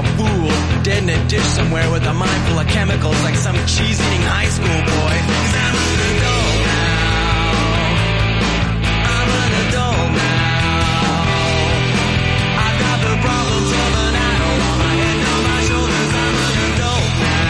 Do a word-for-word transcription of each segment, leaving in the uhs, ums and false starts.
a fool, dead in a ditch somewhere with a mind full of chemicals like some cheese-eating high school boy. 'Cause I'm an adult now. I'm an adult now. I've got the problems of an adult on my head, on my shoulders. I'm an adult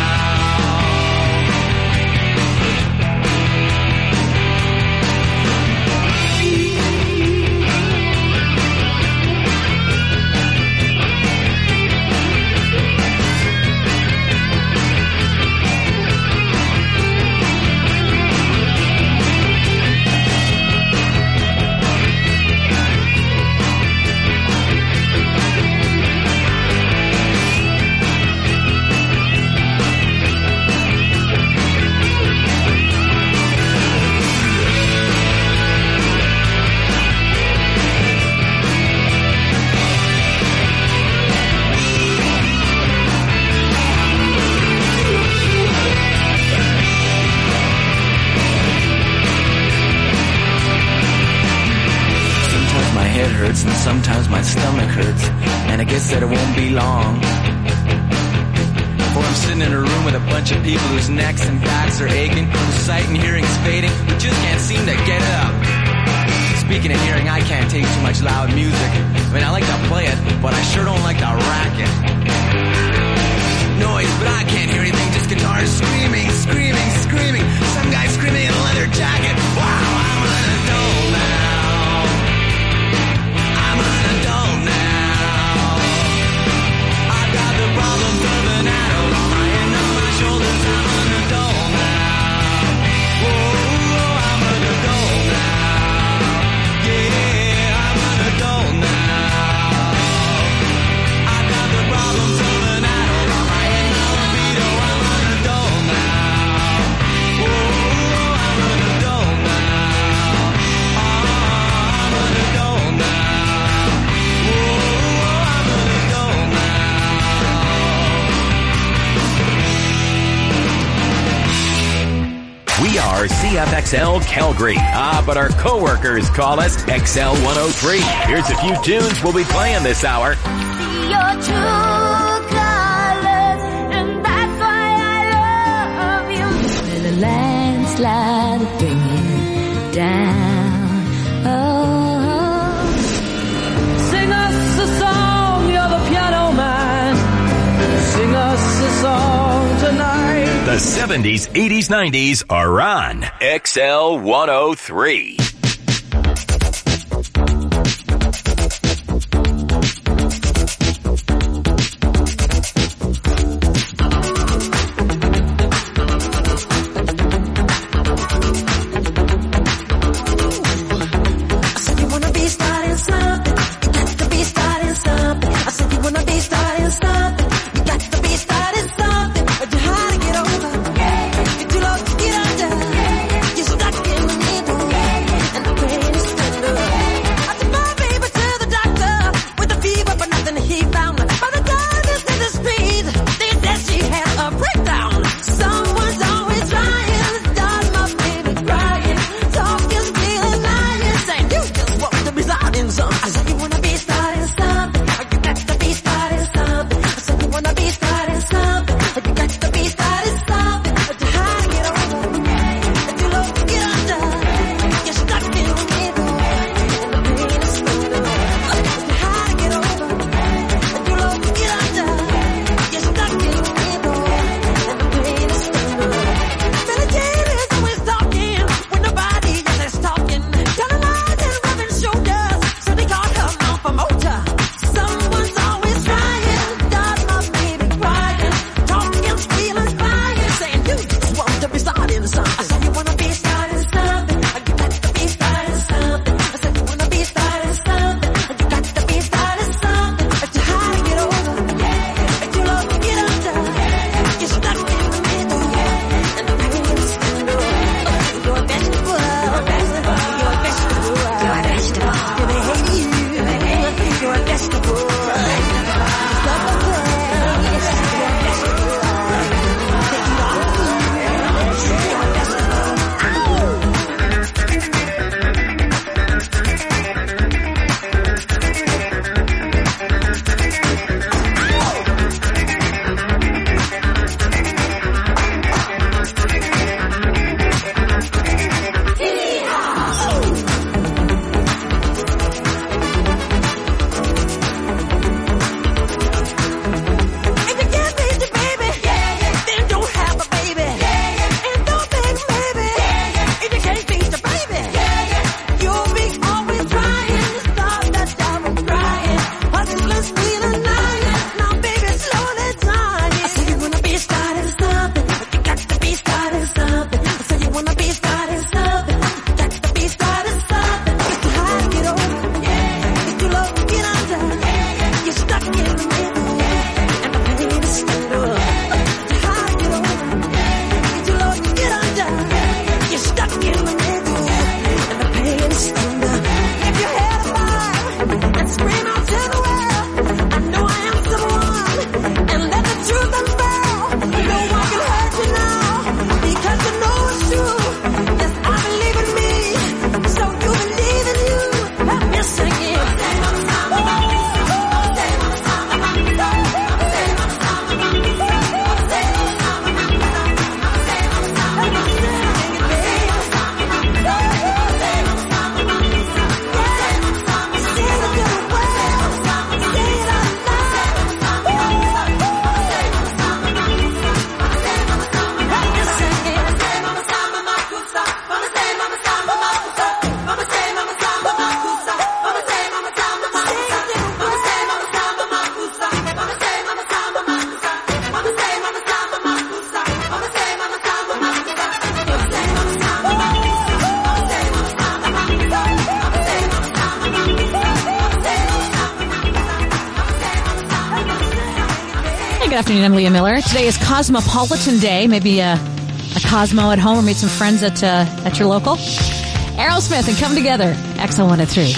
and sometimes my stomach hurts, and I guess that it won't be long before I'm sitting in a room with a bunch of people whose necks and backs are aching, whose sight and hearing is fading, who just can't seem to get it up. Speaking of hearing, I can't take too much loud music. I mean, I like to play it, but I sure don't like to rack it. Noise, but I can't hear anything, just guitars screaming, screaming, screaming. Some guy screaming in a leather jacket. Wow, I'm an adult now. I'm an adult now. I've got the problems of an adult on my head, on my shoulders. I'm an adult now. Whoa, I'm an adult now. Yeah, I'm an adult now. I've got the problems of an adult on my head, my libido. I'm an adult now. Whoa, I'm an adult now. Oh, I'm an adult now. We are C F X L Calgary. Ah, but our coworkers call us X L one oh three. Here's a few tunes we'll be playing this hour. See your true colors, and that's why I love you. Let a landslide bring you down. Oh, sing us a song, you're the piano man. Sing us a song tonight. The seventies, eighties, nineties are on X L one oh three. you got to get on down. You stuck in the middle. Good afternoon, I'm Leah Miller. Today is Cosmopolitan Day. Maybe a, a Cosmo at home or meet some friends at uh, at your local. Aerosmith and Come Together, X L one oh three.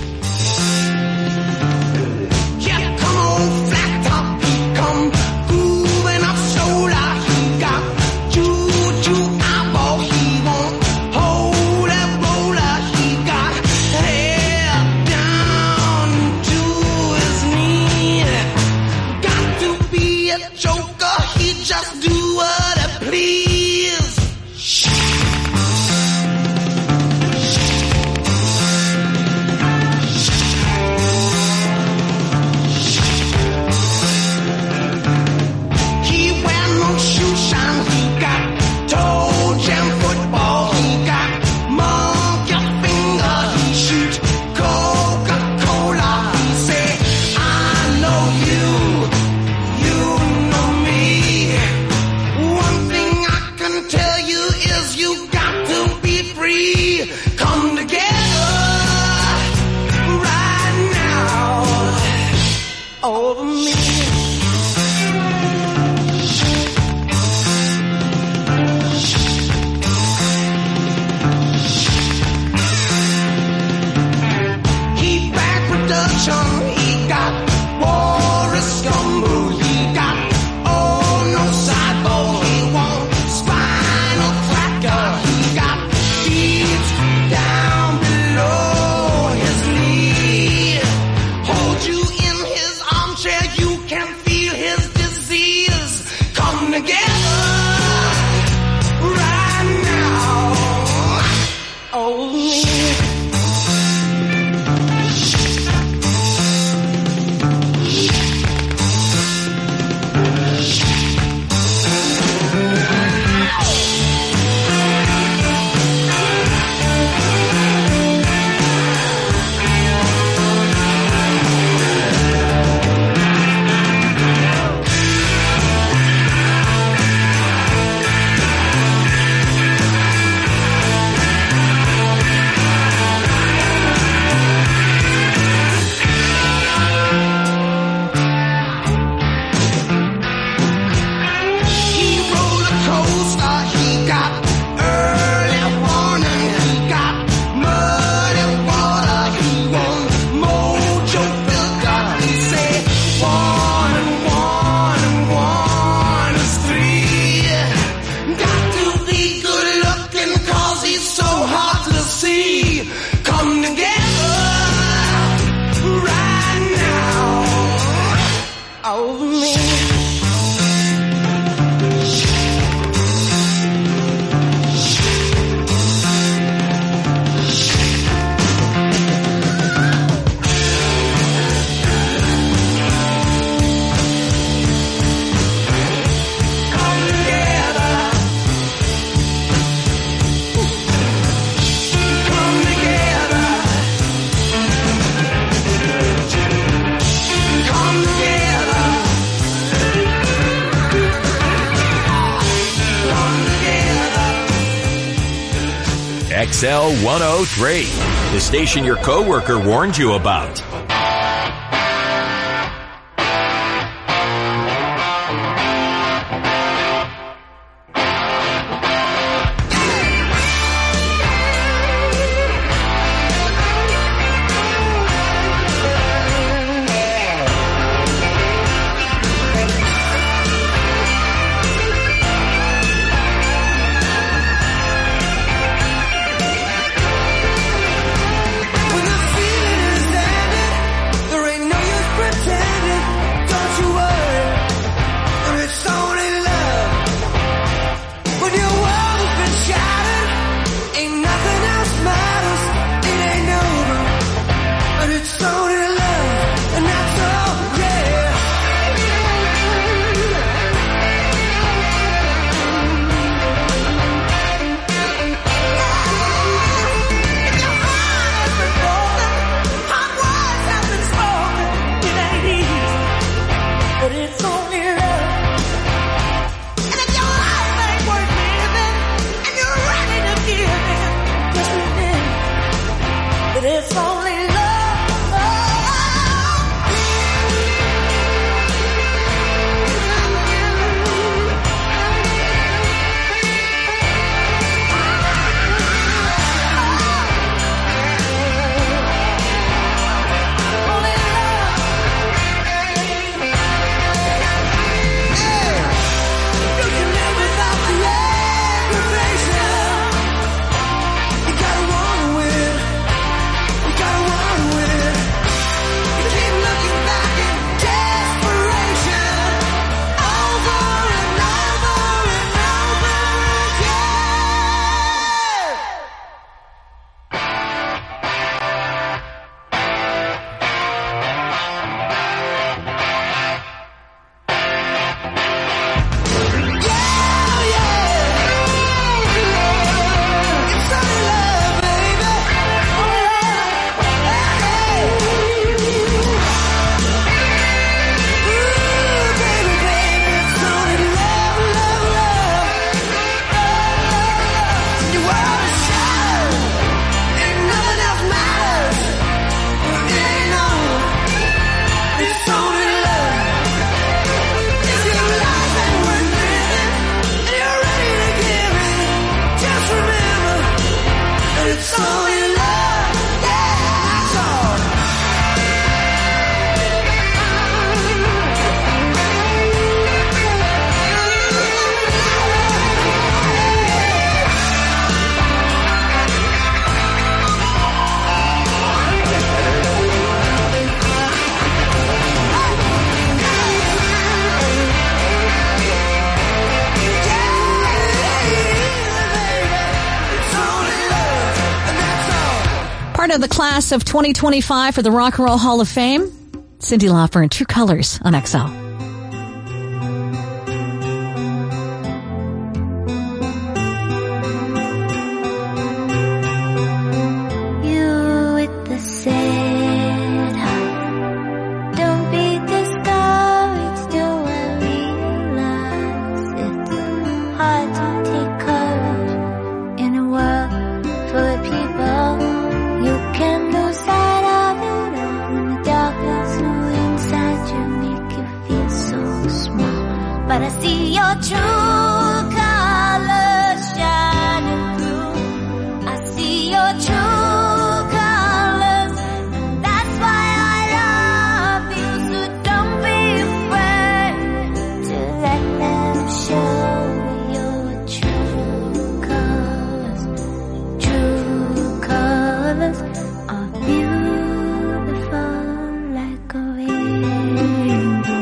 Yeah, come on, flat top, come grooving up solar. He got juju eyeball, he won't hold that roller. He got hair down to his knee. Got to be a joker, he just do what he please. He wear no shoe shine, he got toe jam football, he got monkey finger, he shoot Coca-Cola. He say, I know you, you know me. One thing I can tell you is you got to be free. Come together right now over me. He back production, he got Boris Gumbo, he got oh no sideball, he won't spinal cracker, he got beats down below his knee. Hold you in his armchair, you can feel his disease. Come together right now over me. He roller coaster, he got early warning, he got muddy water, he won mojo filter. He say one and one and one is three. Got to be good looking cause he's so hard to see. Come together right now over me. Come together. Come together. Come together. Come together. X L one oh three, the station your coworker warned you about. When the feeling is standing Part of the class of twenty twenty-five for the Rock and Roll Hall of Fame, Cyndi Lauper in True Colors on X L. You with the sad heart, don't be discouraged. Do I realize it's hard to take courage in a world full of people? You can lose sight of it all when the darkness inside you make you feel so small. But I see your true colors shining through. I see your true colors, and that's why I love you. So don't be afraid to let them show your true colors. True colors are beautiful like a rainbow.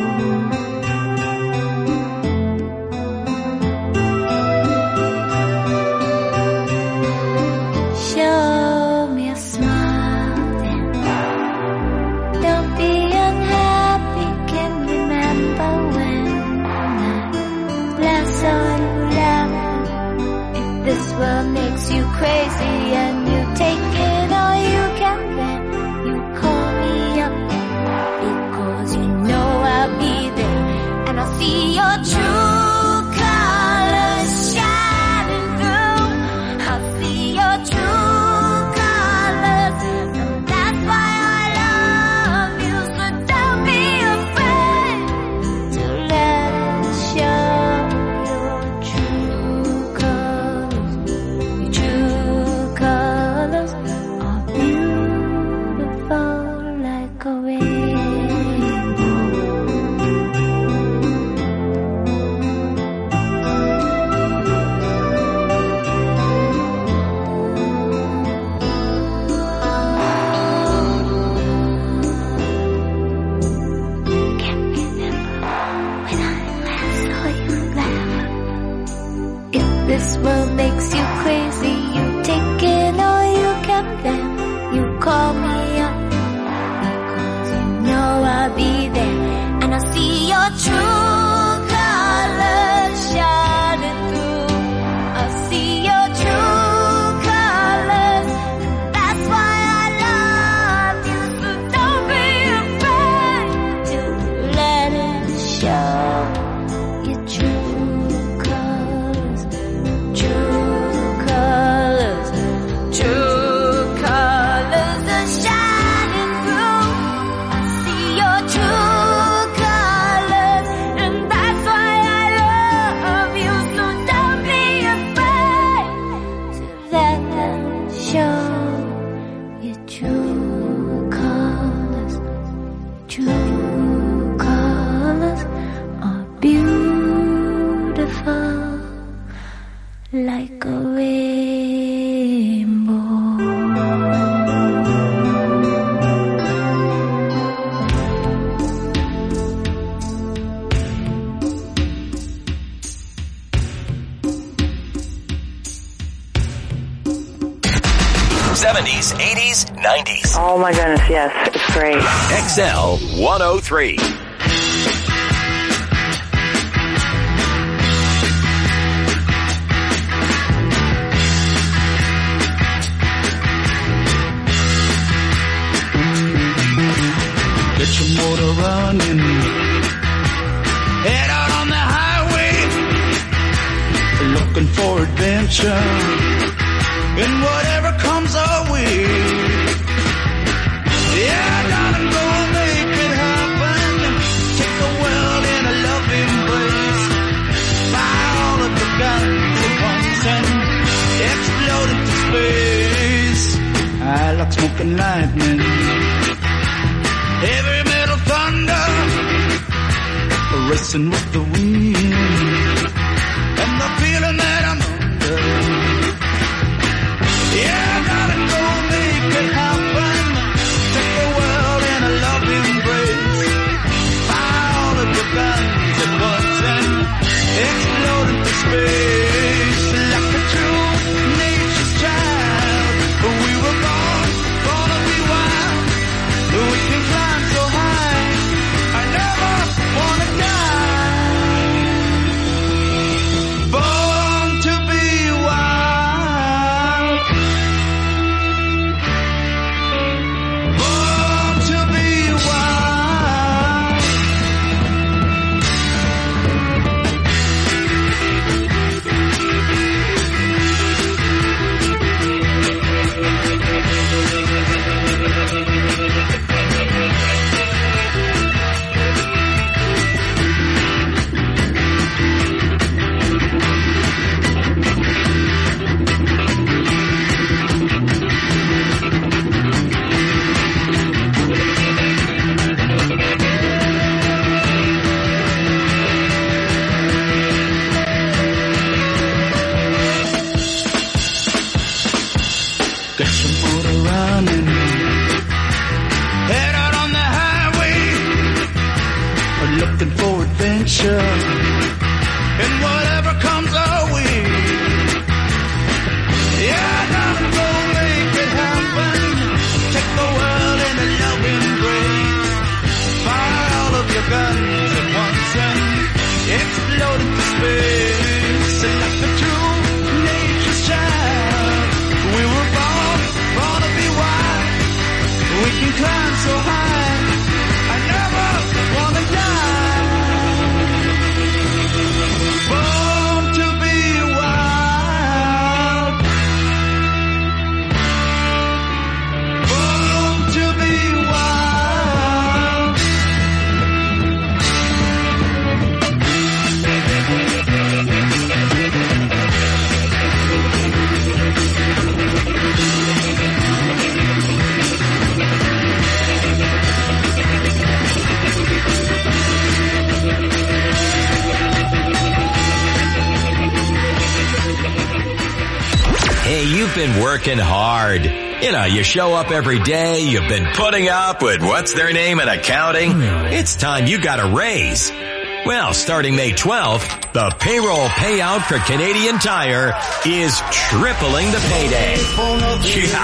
Show me a smile then. Don't be unhappy. Can remember when I last saw you laugh. If this world makes you crazy and you take it all you can, then you call me up, because you know I'll be there, and I'll see your true colors shining through. I'll see your true colors, and that's why I love you. So don't be afraid to let it show your true colors. Your true colors are beautiful like a rainbow. Can't remember when I last saw you laugh. If this world makes you crazy, you take it all you can, then you call me up, because you know I'll be there, and I'll see your true colors shining through. I'll see your true colors, and that's why I love you. So don't be afraid to let it show your true colors. True colors, true colors are shining through. I see your true colors, and that's why I love you. So don't be afraid to let them show your true colors. True colors are beautiful like a rainbow. seventies, eighties, nineties. Oh my goodness, yes, it's great. X L one oh three. Get your motor running, head out on the highway, looking for adventure, and whatever comes our way. Yeah, darling, go make it happen. Take the world in a loving embrace. Fire all of the guns at once and explode into space. I like smoking lightning, heavy metal thunder, racing with the wind, and the feeling that I'm under. Yeah, darling, go make it happen. Take the world in a loving embrace. Fire all of your guns at once and explode into space. Like a true nature's child, we were born for and whatever comes our way. Yeah, nothing gonna make it happen. Take the world in a loving embrace. Fire all of your guns at once and explode into space. And like the true nature's child, we were born, born to be wild. We can climb so high, I never wanna die. Born to be wild. Born to be wild. Hey, you've been working hard. You know, you show up every day, you've been putting up with what's their name in accounting. It's time you got a raise. Well, starting May twelfth, the payroll payout for Canadian Tire is tripling the payday. Yeah.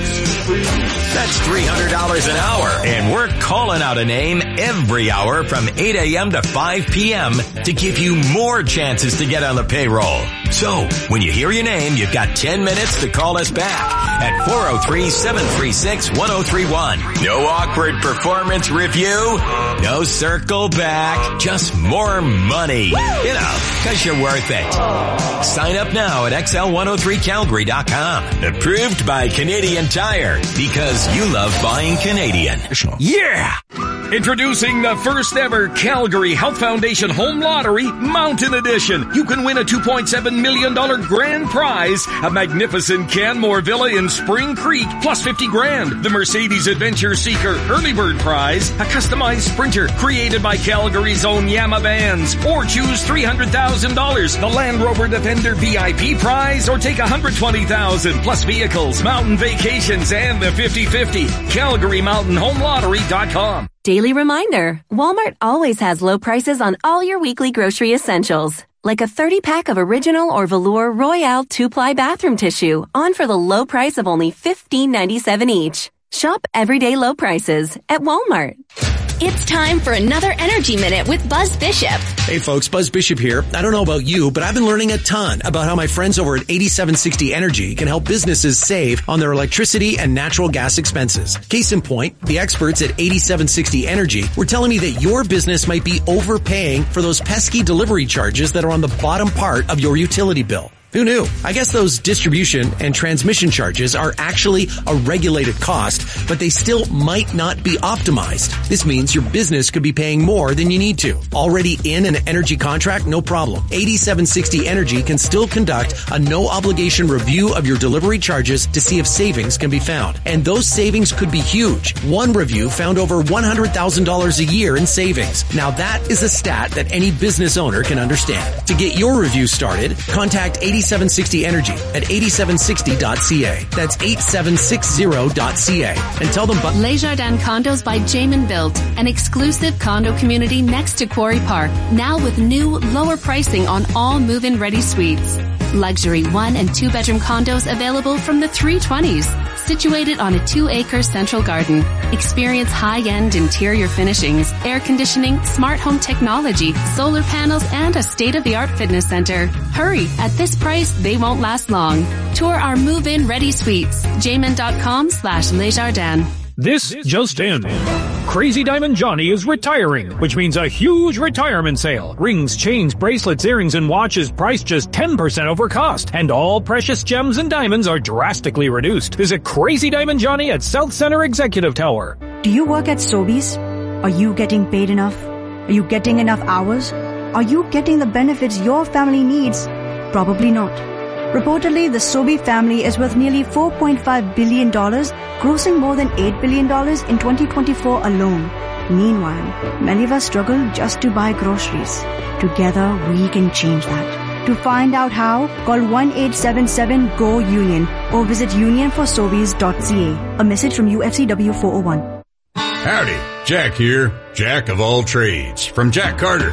That's three hundred dollars an hour, and we're calling out a name every hour from eight a.m. to five p.m. to give you more chances to get on the payroll. So, when you hear your name, you've got ten minutes to call us back at four oh three, seven three six, one oh three one. No awkward performance review, no circle back, just more money. You know, cause you're worth it. Sign up now at X L one oh three Calgary dot com. Approved by Canadian Tire, because you love buying Canadian. Yeah! Introducing the first ever Calgary Health Foundation Home Lottery Mountain Edition. You can win a two point seven million dollars grand prize, a magnificent Canmore Villa in Spring Creek, plus fifty grand. The Mercedes Adventure Seeker Early Bird Prize, a customized Sprinter created by Calgary's own Yama Vans. Or choose three hundred thousand dollars, the Land Rover Defender V I P Prize, or take one hundred twenty thousand dollars, plus vehicles, mountain vacations, and the fifty fifty. Calgary Mountain Home Lottery dot com. Daily reminder, Walmart always has low prices on all your weekly grocery essentials. Like a thirty pack of original or velour Royale two-ply bathroom tissue, on for the low price of only fifteen ninety-seven each. Shop everyday low prices at Walmart. It's time for another Energy Minute with Buzz Bishop. Hey folks, Buzz Bishop here. I don't know about you, but I've been learning a ton about how my friends over at eighty-seven sixty Energy can help businesses save on their electricity and natural gas expenses. Case in point, the experts at eighty-seven sixty Energy were telling me that your business might be overpaying for those pesky delivery charges that are on the bottom part of your utility bill. Who knew? I guess those distribution and transmission charges are actually a regulated cost, but they still might not be optimized. This means your business could be paying more than you need to. Already in an energy contract? No problem. eighty-seven sixty Energy can still conduct a no-obligation review of your delivery charges to see if savings can be found. And those savings could be huge. One review found over one hundred thousand dollars a year in savings. Now that is a stat that any business owner can understand. To get your review started, contact eighty-seven sixty Energy at eighty-seven sixty dot c a. That's eighty-seven sixty dot c a. And tell them about Les Jardins Condos by Jamin Built, an exclusive condo community next to Quarry Park, now with new, lower pricing on all move-in ready suites. Luxury one and two bedroom condos available from the three twenties, situated on a two acre central garden. Experience high-end interior finishings, air conditioning, smart home technology, solar panels, and a state-of-the-art fitness center. Hurry, at this price, they won't last long. Tour our move-in ready suites. jamin.com slash Lesjardins. This just in. Crazy Diamond Johnny is retiring, which means a huge retirement sale. Rings, chains, bracelets, earrings, and watches priced just ten percent over cost. And all precious gems and diamonds are drastically reduced. Visit Crazy Diamond Johnny at South Center Executive Tower. Do you work at Sobeys? Are you getting paid enough? Are you getting enough hours? Are you getting the benefits your family needs? Probably not. Reportedly, the Sobey family is worth nearly four point five billion dollars, grossing more than eight billion dollars in twenty twenty-four alone. Meanwhile, many of us struggle just to buy groceries. Together, we can change that. To find out how, call one eight seven seven G O UNION or visit union for sobeys dot c a. A message from U F C W four oh one. Howdy, Jack here, Jack of all trades, from Jack Carter.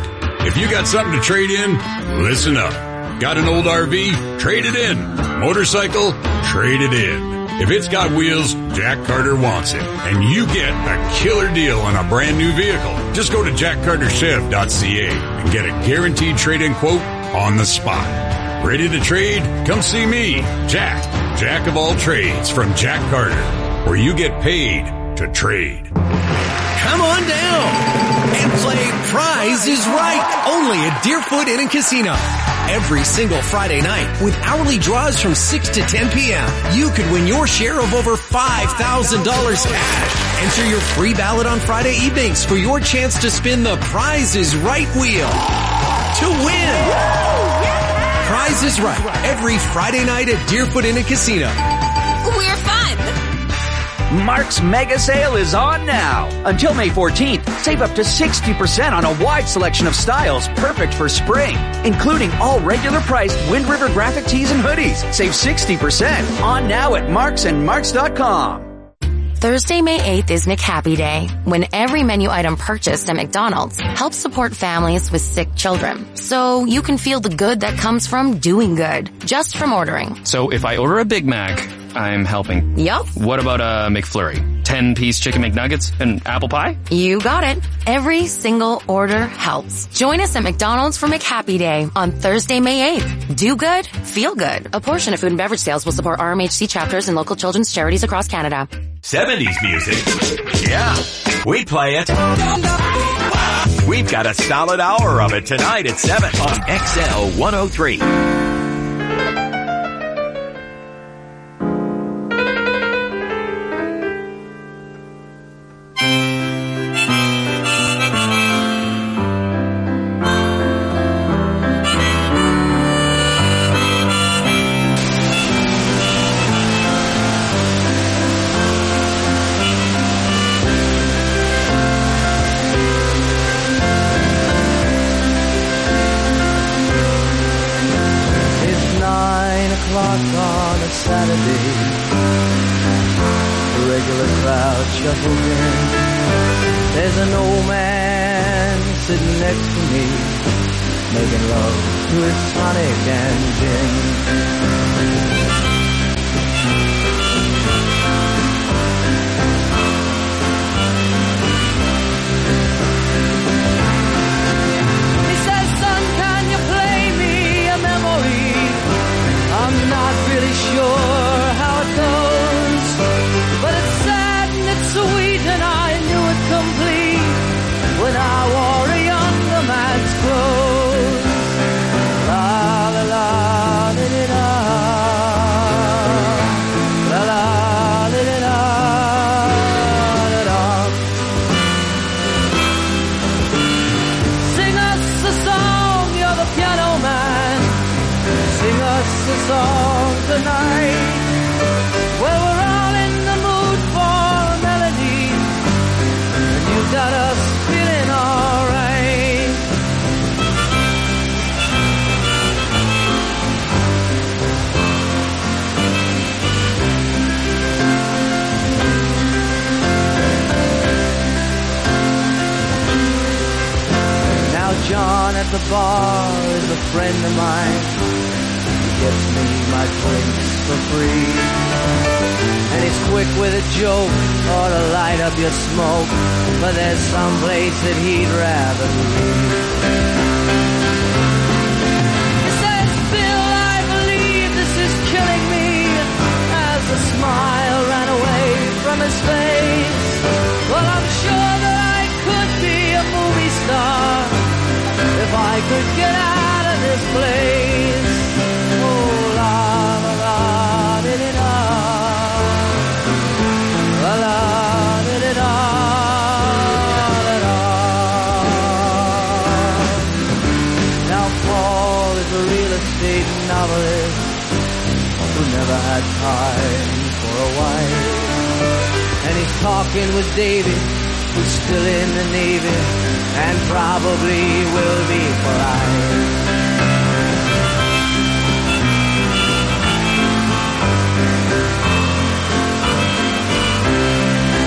If you got something to trade in, listen up. Got an old R V? Trade it in. Motorcycle? Trade it in. If it's got wheels, Jack Carter wants it. And you get a killer deal on a brand new vehicle. Just go to jack carter chev dot c a and get a guaranteed trade-in quote on the spot. Ready to trade? Come see me, Jack, Jack of all trades from Jack Carter, where you get paid to trade. Come on down and play Prize is Right, only at Deerfoot Inn and Casino. Every single Friday night, with hourly draws from six to ten p.m., you could win your share of over five thousand dollars cash. Enter your free ballot on Friday evenings for your chance to spin the Prize is Right wheel to win. Prize is Right, every Friday night at Deerfoot Inn and Casino. We're fun! Mark's Mega Sale is on now. Until May fourteenth, save up to sixty percent on a wide selection of styles perfect for spring, including all regular priced Wind River graphic tees and hoodies. Save sixty percent on now at marks and marks dot com. Thursday, May eighth is McHappy Day, when every menu item purchased at McDonald's helps support families with sick children. So you can feel the good that comes from doing good, just from ordering. So if I order a Big Mac, I'm helping. Yup. What about a McFlurry? ten-piece chicken McNuggets and apple pie? You got it. Every single order helps. Join us at McDonald's for McHappy Day on Thursday, May eighth. Do good, feel good. A portion of food and beverage sales will support R M H C chapters and local children's charities across Canada. seventies music? Yeah, we play it. We've got a solid hour of it tonight at seven on X L one oh three. the bar is a friend of mine. He gets me my drinks for free. And he's quick with a joke or to light up your smoke. But there's some place that he'd rather be. He says, Bill, I believe this is killing me. As the smile ran away from his face. Well, I'm sure that I could be a movie star if I could get out of this place. Oh, la la la di di da, la la di di da, da da. Now Paul is a real estate novelist who never had time for a wife, and he's talking with David, who's still in the Navy and probably will be for life.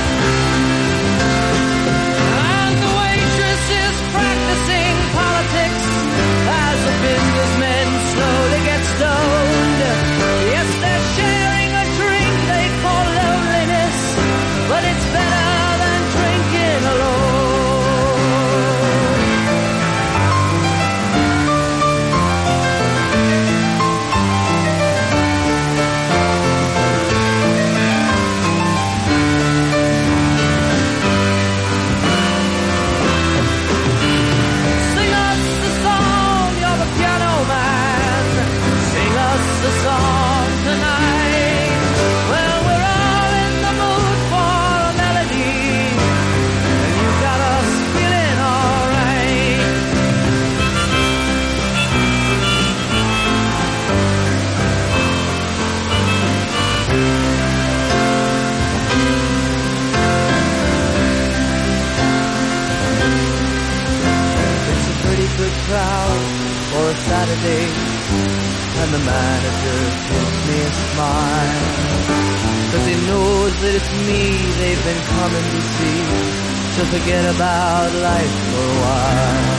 And the waitress is practicing politics for a Saturday, and the manager gives me a smile, 'cause he knows that it's me they've been coming to see, to forget about life for a while.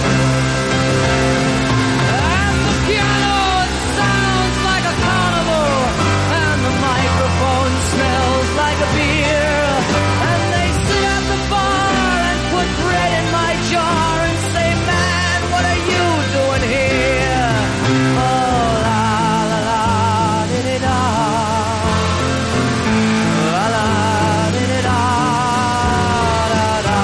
And the piano sounds like a carnival, and the microphone smells like a beer, and they sit at the bar and put bread in my jar and say, man, what are you doing here? Oh, la, la, la, di-di-da. La, la, di-di-da, da-da.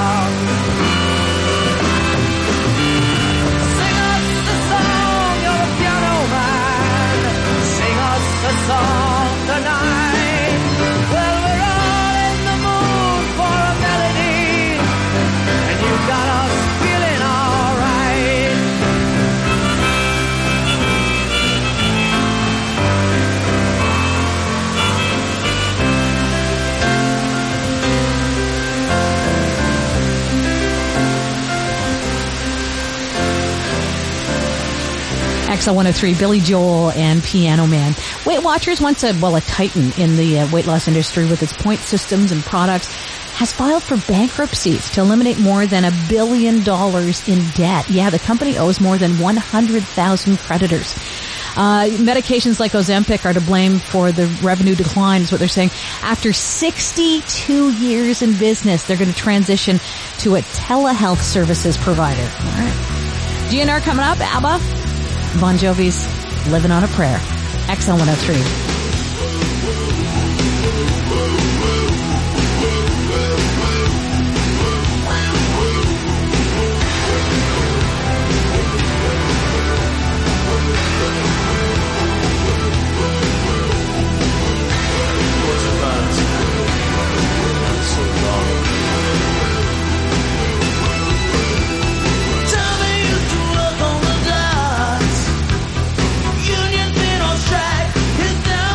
Sing us a song, you're a piano man. Sing us a song tonight. Well, we're all in the mood for a melody, and you got us feeling all right. X L one oh three, Billy Joel and Piano Man. Weight Watchers, once a, well, a titan in the uh, weight loss industry with its point systems and products, has filed for bankruptcies to eliminate more than a billion dollars in debt. Yeah, the company owes more than one hundred thousand creditors. Uh, medications like Ozempic are to blame for the revenue decline, is what they're saying. After sixty-two years in business, they're going to transition to a telehealth services provider. All right. G N R coming up, ABBA. Bon Jovi's Living on a Prayer. X L one oh three. Union been on strike, his down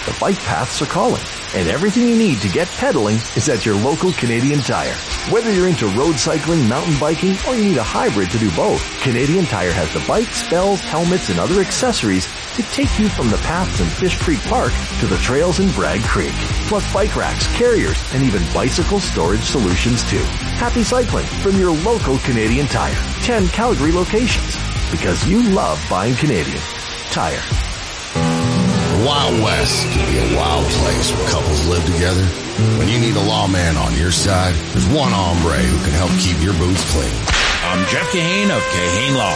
The bike paths are calling, and everything you need to get pedaling is at your local Canadian Tire. Whether you're into road cycling, mountain biking, or you need a hybrid to do both, Canadian Tire has the bikes, bells, helmets, and other accessories to take you from the paths in Fish Creek Park to the trails in Bragg Creek. Plus bike racks, carriers, and even bicycle storage solutions too. Happy cycling from your local Canadian Tire. ten Calgary locations. Because you love buying Canadian Tire. Wild West can be a wild place where couples live together. When you need a lawman on your side, there's one hombre who can help keep your boots clean. I'm Jeff Kahane of Kahane Law.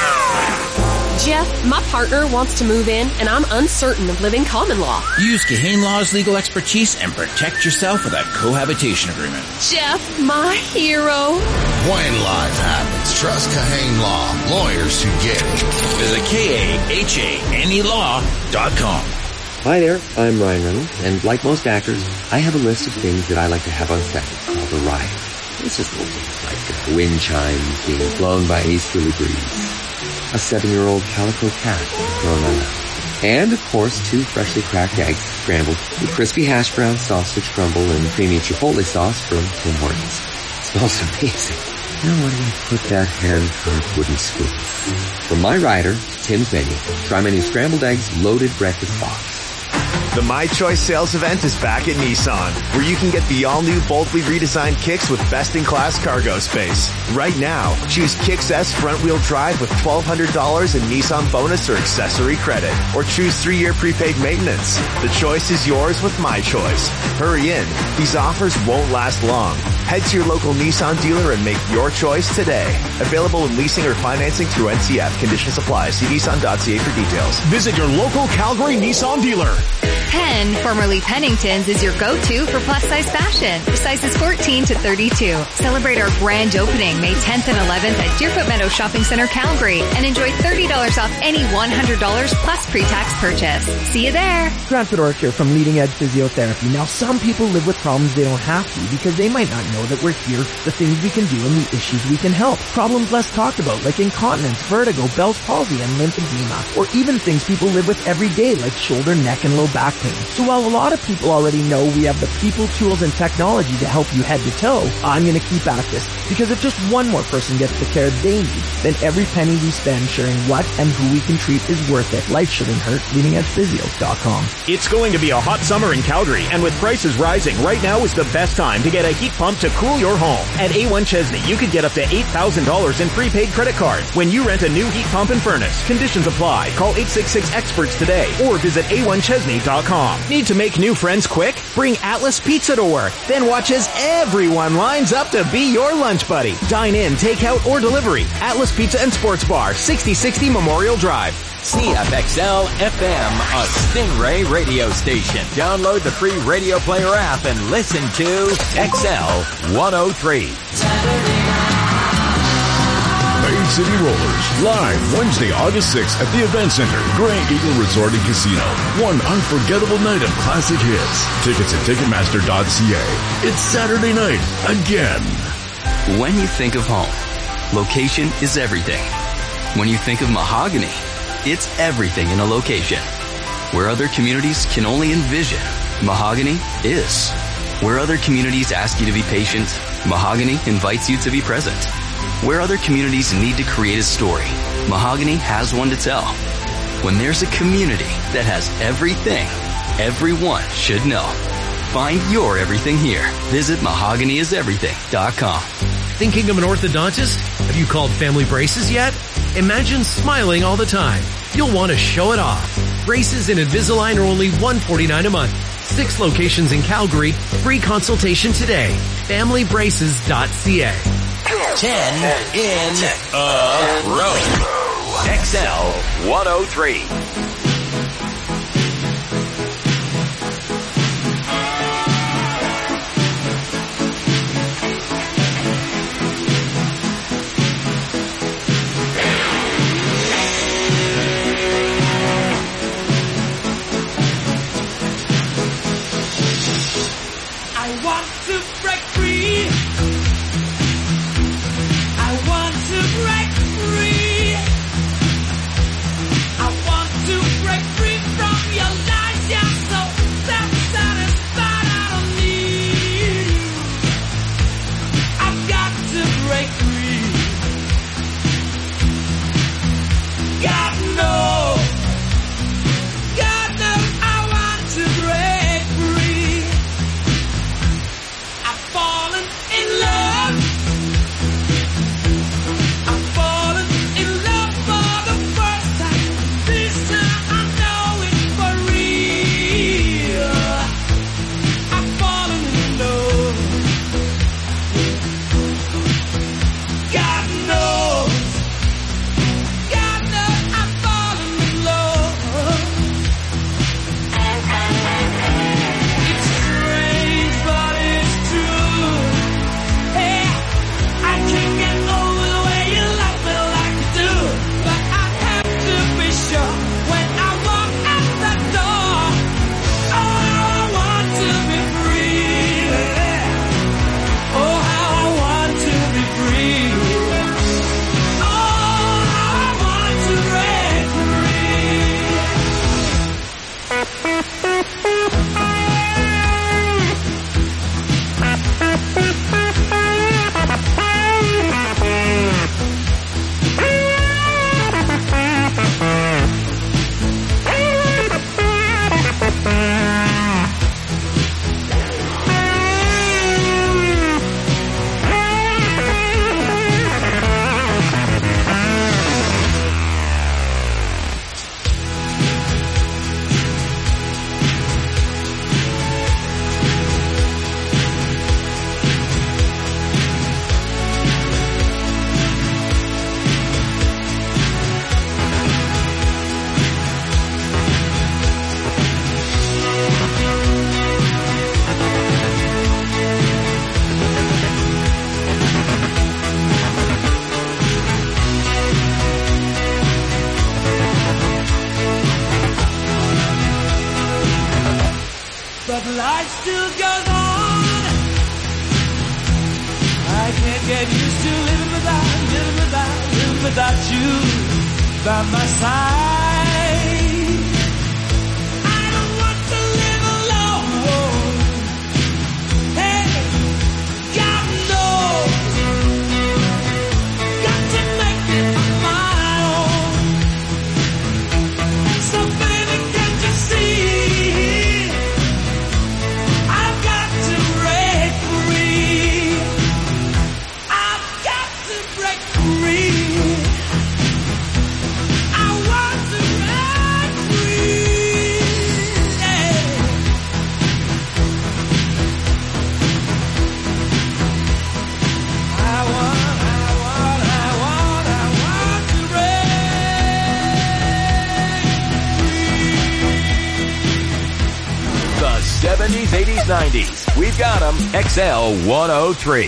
Jeff, my partner wants to move in, and I'm uncertain of living common law. Use Kahane Law's legal expertise and protect yourself with a cohabitation agreement. Jeff, my hero. When life happens, trust Kahane Law. Lawyers who get it. Visit K A H A N E law dot com. Hi there, I'm Ryan Reynolds, and like most actors, I have a list of things that I like to have on set called a ride. It's just little things like wind chimes being blown by an easterly breeze, a seven-year-old calico cat thrown on out, and, of course, two freshly cracked eggs scrambled with crispy hash brown sausage crumble and creamy chipotle sauce from Tim Hortons. It smells amazing. Now where do I put that hand-carved wooden spoon? From my rider, Tim's Menu, try my new scrambled eggs loaded breakfast box. The My Choice sales event is back at Nissan, where you can get the all-new boldly redesigned Kicks with best-in-class cargo space. Right now, choose Kicks S front-wheel drive with twelve hundred dollars in Nissan bonus or accessory credit, or choose three-year prepaid maintenance. The choice is yours with My Choice. Hurry in. These offers won't last long. Head to your local Nissan dealer and make your choice today. Available in leasing or financing through N C F. Conditions apply. See Nissan dot C A for details. Visit your local Calgary Nissan dealer. Penn, formerly Pennington's, is your go-to for plus-size fashion for sizes fourteen to thirty-two. Celebrate our grand opening May tenth and eleventh at Deerfoot Meadow Shopping Center, Calgary, and enjoy thirty dollars off any one hundred dollars plus pre-tax purchase. See you there. Grant Fedoruk here from Leading Edge Physiotherapy. Now, some people live with problems they don't have to because they might not know that we're here, the things we can do, and the issues we can help. Problems less talked about, like incontinence, vertigo, Bell's palsy, and lymphedema, or even things people live with every day, like shoulder, neck, and low back pain. So while a lot of people already know we have the people, tools, and technology to help you head to toe, I'm going to keep at this, because if just one more person gets the care they need, then every penny we spend sharing what and who we can treat is worth it. Life shouldn't hurt. leading edge physio dot com. It's going to be a hot summer in Calgary, and with prices rising, right now is the best time to get a heat pump to cool your home. At A one Chesney, you could get up to eight thousand dollars in prepaid credit cards when you rent a new heat pump and furnace. Conditions apply. Call eight six six experts today or visit A one Chesney dot com. Need to make new friends quick? Bring Atlas Pizza to work. Then watch as everyone lines up to be your lunch buddy. Dine in, take out, or delivery. Atlas Pizza and Sports Bar, sixty sixty Memorial Drive. C F X L F M, a Stingray radio station. Download the free Radio Player app and listen to X L one oh three. Bay City Rollers, live Wednesday, August sixth at the Event Center, Grey Eagle Resort and Casino. One unforgettable night of classic hits. Tickets at Ticketmaster dot C A. It's Saturday night, again. When you think of home, location is everything. When you think of Mahogany, it's everything in a location. Where other communities can only envision, Mahogany is. Where other communities ask you to be patient, Mahogany invites you to be present. Where other communities need to create a story, Mahogany has one to tell. When there's a community that has everything, everyone should know. Find your everything here. Visit mahogany is everything dot com. Thinking of an orthodontist? Have you called Family Braces yet? Imagine smiling all the time. You'll want to show it off. Braces and Invisalign are only one hundred forty-nine dollars a month. Six locations in Calgary. Free consultation today. family braces dot c a. Ten in a row. X L one oh three. To but life still goes on. I can't get used to living without, living without, living without you by my side. I don't want to live alone. Hey, God knows, got to make it on my own. So baby, can't you see? I've got to break free. I've got to break free. I want to break free. Yeah. I want, I want, I want, I want to break. The seventies, eighties, nineties. We've got them. X L one oh three.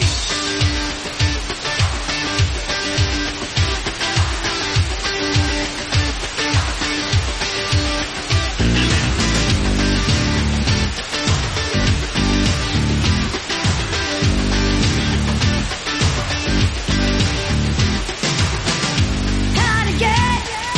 How to get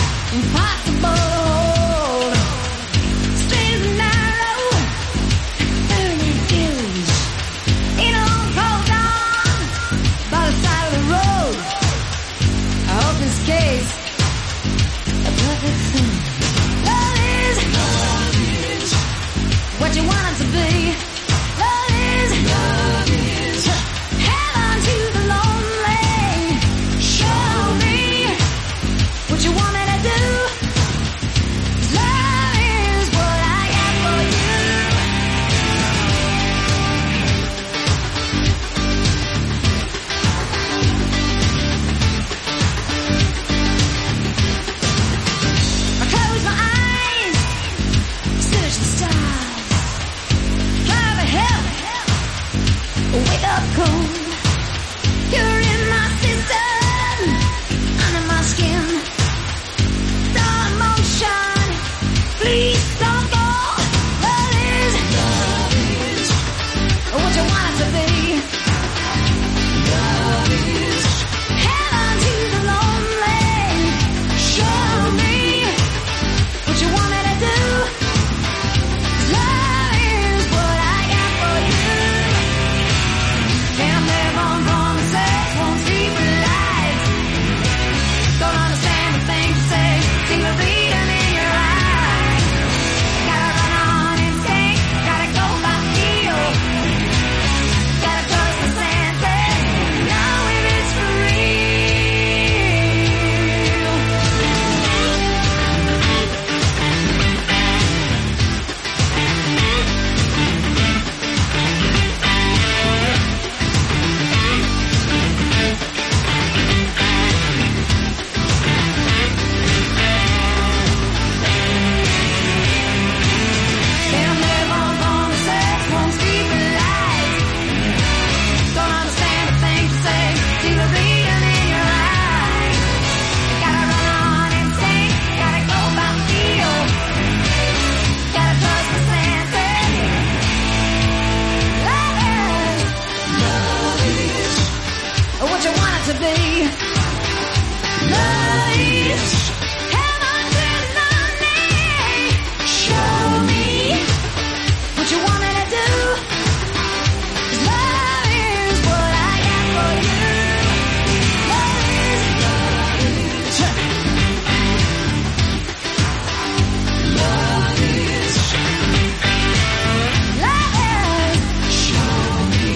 impossible. Straight and narrow, thirty views. It all goes on by the side of the road. I hope this case a perfect thing. Love is, love is what you want it to be. Love is, love is heaven to the lonely. Show me what you want me to do. Love is what I got for you. I close my eyes, search the stars, try to help, wake up cold. You're in my system, under my skin. Start motion, please don't fall. Love is, love is what you want it to be. Love is heaven to the lonely. Show me what you want me to do. Love is what I got for you. Can't live on promises, won't sleep with lies. Don't understand the things you say, see the bleeding in your eyes. Gotta run on instinct, gotta go by feel. Gotta trust the senses, know if it's for real. Can't live on promises, won't sleep with lies. Don't understand the things you say, see the bleeding in your eyes. Gotta run on instinct, gotta go by feel. Gotta trust the senses. Love is, love is what you want it to be. Love is heaven to the lonely. Show me what you want me to do. Love is what I got for you. Love is, love is, love is, love is. Show me.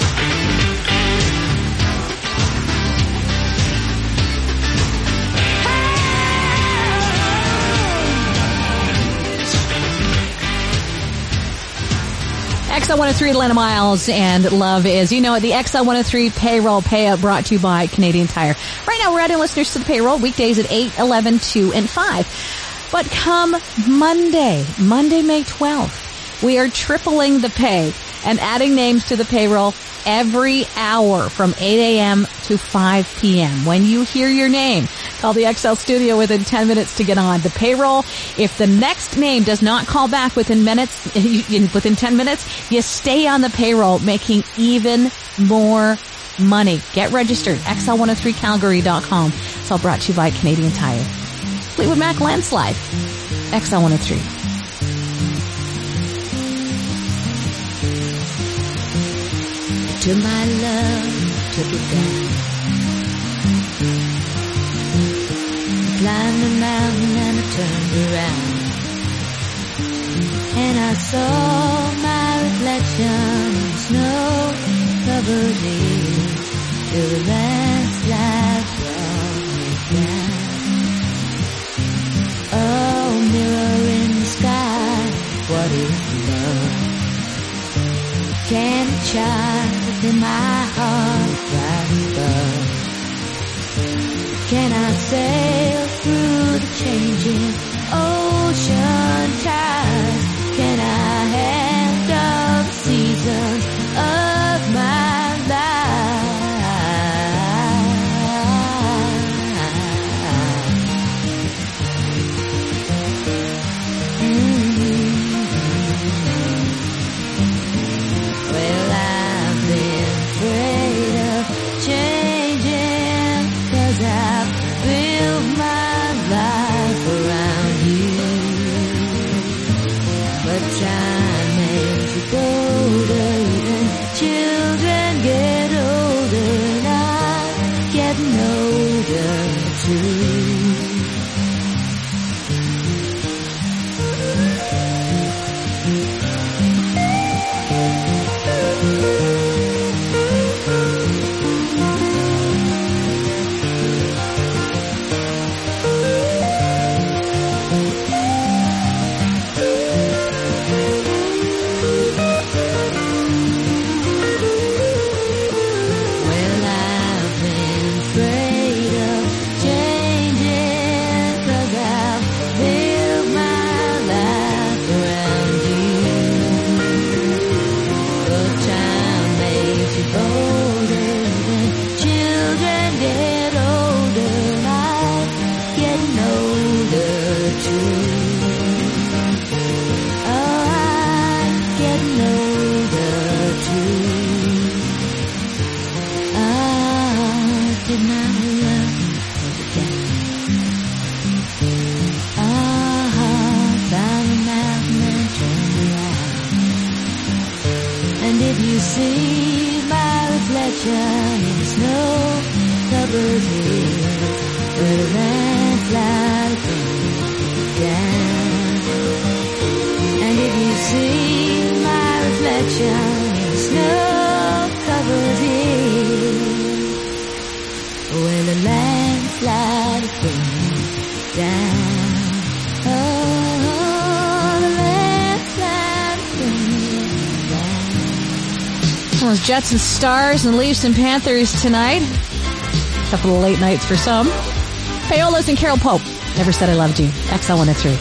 X L one oh three Atlanta Miles and Love Is. You know, the X L one oh three payroll payout brought to you by Canadian Tire. Right now, we're adding listeners to the payroll weekdays at eight, eleven, two, and five. But come Monday, Monday, May twelfth, we are tripling the pay and adding names to the payroll every hour from eight a.m. to five p.m. When you hear your name, call the X L studio within ten minutes to get on the payroll. If the next name does not call back within minutes, within ten minutes, you stay on the payroll, making even more money. Get registered. X L one oh three Calgary dot com. It's all brought to you by Canadian Tire. Fleetwood Mac Landslide. X L one oh three. To my love took it down. Climbed the mountain and I turned around. And I saw my reflection in snow-covered hills till the landslide brought me down. Oh, mirror in the sky, what is love? Can it shine within my heart right above? Can I sail through the changing ocean tides? Can I handle the seasons of my life? Mm-hmm. Well, I've been afraid of changing, 'cause I've built my life around you. But time makes you bolder, even children get older, and I'm getting older too. See my reflection in snow-covered hills where the landslide brings down. And if you see my reflection in snow-covered hills where the landslide brings down. Oh, the landslide brings down. Well, it's Jets and Stars and Leafs and Panthers tonight. A couple of late nights for some. Paolas and Carol Pope. Never Said I Loved You. X L one oh three.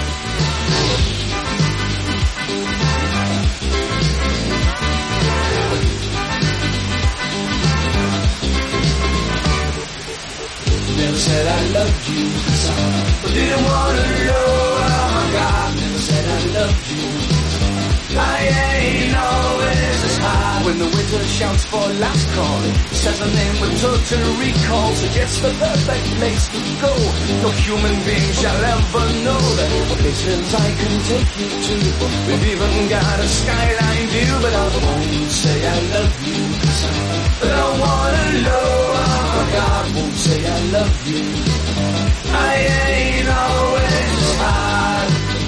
Never said I loved you, but didn't want to know. Oh my God, never said I loved you. I ain't always as high. When the waiter shouts for last call, he says a name with total recall, suggests the perfect place to go. No human being shall ever know that places I can take you to. We've even got a skyline view, but I won't say I love you, 'cause I don't wanna know. Oh God, won't say I love you. I ain't always as high.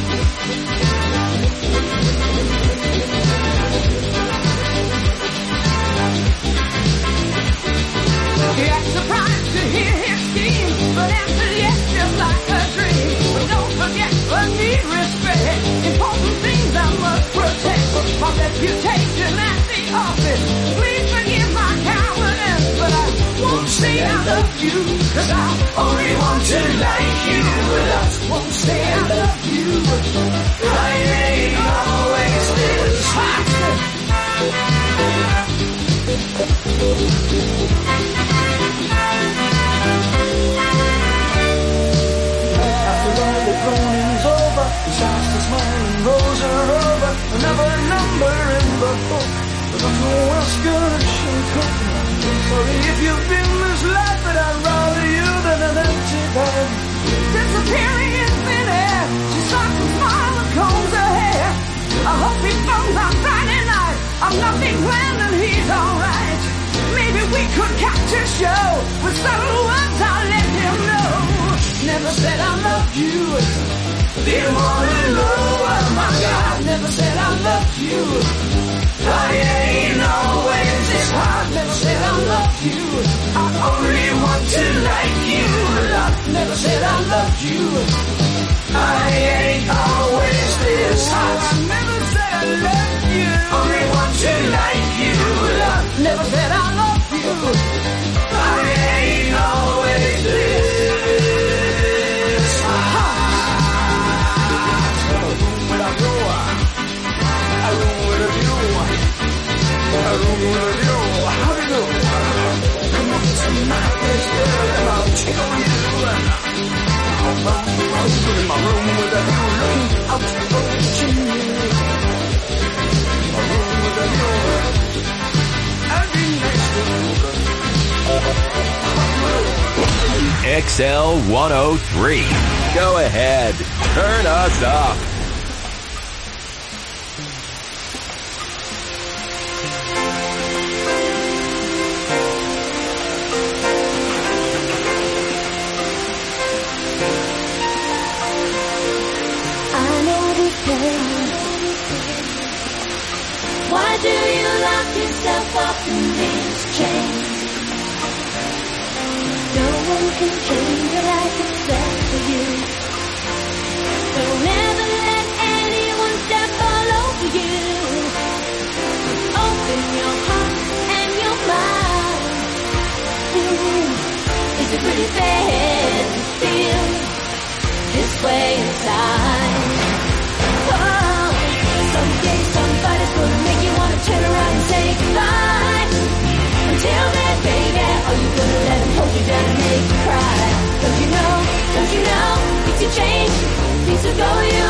He acts surprised to hear his scheme, but answers yes just like a dream. But don't forget, I need respect. Important things I must protect. My reputation at the office. Please forgive my cowardice, but I won't say I love you, 'cause I Sorry if you've been misled, but I'd rather you than an empty bed. Disappearing in thin air, she starts to smile and combs her hair. I hope he phones on Friday night. I'm nothing planned and he's alright. Maybe we could catch a show with subtle words I'll let him know. Never said I love you. Didn't want to know. Oh my God, never said I love you. I ain't always this hard. Never said I love you. I only want to like you. Love, never said I love you. I ain't always this hard. I never said I love you. Only want to like you. Love, never said I love you. I ain't always this hard. When I go, I room with a view. I room with a view. How do you know? Come on to my place, girl, and I'll check on you. I'm in my room with a view, looking out over the chimney. My room with a view. I'd be nice to you. X L one oh three. Go ahead. Turn us up. Why do you lock yourself up in these chains? No one can change your life except for you. Don't ever let anyone step all over you. Open your heart and your mind. Mm-hmm. It's a pretty bad to feel this way inside. Oh, someday somebody's gonna make you wanna turn around and say goodbye. Until then, baby, are you gonna let him hold you down and make you cry? Don't you know, don't you know, things will change, things will go your